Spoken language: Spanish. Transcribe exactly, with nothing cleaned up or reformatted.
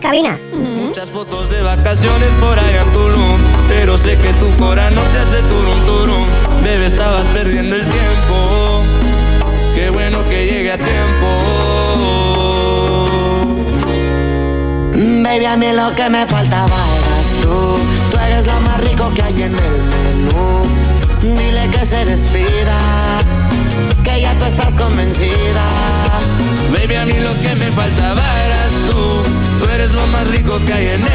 cabina. Muchas fotos de vacaciones por allá en Tulum, pero sé que tu cora no te hace turum turum. Bebé, estabas perdiendo el tiempo. Qué bueno que llegue a tiempo. Baby, a mí lo que me faltaba eras tú. Tú eres lo más rico que hay en el menú. Dile que se despida, que ya tú estás convencida. Baby, a mí lo que me faltaba eras tú. Tú eres lo más rico que hay en